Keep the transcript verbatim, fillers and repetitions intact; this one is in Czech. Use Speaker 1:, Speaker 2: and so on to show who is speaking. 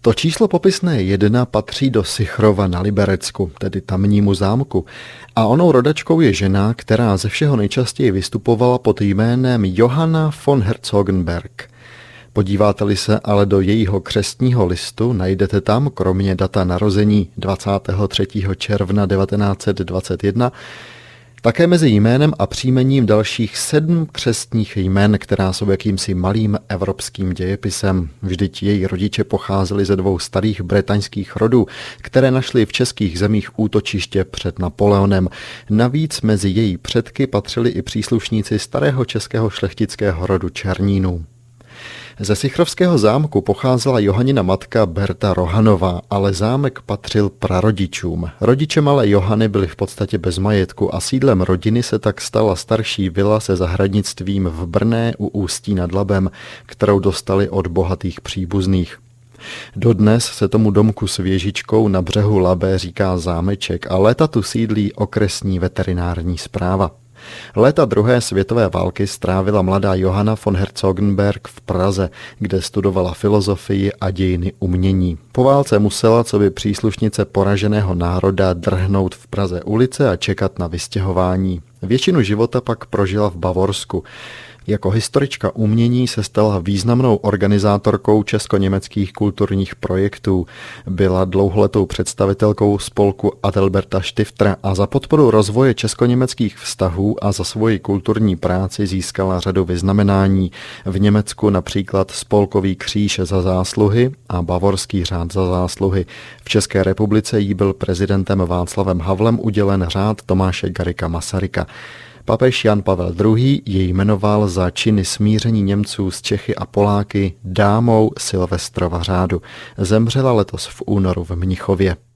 Speaker 1: To číslo popisné jedna patří do Sichrova na Liberecku, tedy tamnímu zámku, a onou rodačkou je žena, která ze všeho nejčastěji vystupovala pod jménem Johanna von Herzogenberg. Podíváte-li se ale do jejího křestního listu, najdete tam, kromě data narození dvacátého třetího června devatenáct set dvacet jedna, také mezi jménem a příjmením dalších sedm křestních jmen, která jsou jakýmsi malým evropským dějepisem. Vždyť její rodiče pocházeli ze dvou starých bretaňských rodů, které našly v českých zemích útočiště před Napoleonem. Navíc mezi její předky patřili i příslušníci starého českého šlechtického rodu Černínů. Ze Sichrovského zámku pocházela Johannina matka Berta Rohanová, ale zámek patřil prarodičům. Rodiče malé Johany byli v podstatě bez majetku a sídlem rodiny se tak stala starší vila se zahradnictvím v Brné u Ústí nad Labem, kterou dostali od bohatých příbuzných. Dodnes se tomu domku s věžičkou na břehu Labe říká zámeček a léta tu sídlí okresní veterinární správa. Léta druhé světové války strávila mladá Johanna von Herzogenberg v Praze, kde studovala filozofii a dějiny umění. Po válce musela coby příslušnice poraženého národa drhnout v Praze ulice a čekat na vystěhování. Většinu života pak prožila v Bavorsku. Jako historička umění se stala významnou organizátorkou česko-německých kulturních projektů. Byla dlouholetou představitelkou spolku Adalberta Stiftera a za podporu rozvoje česko-německých vztahů a za svoji kulturní práci získala řadu vyznamenání. V Německu například Spolkový kříž za zásluhy a Bavorský řád za zásluhy. V České republice jí byl prezidentem Václavem Havlem udělen řád Tomáše Garrigua Masaryka. Papež Jan Pavel druhý. jej jmenoval za činy smíření Němců s Čechy a Poláky dámou Silvestrova řádu. Zemřela letos v únoru v Mnichově.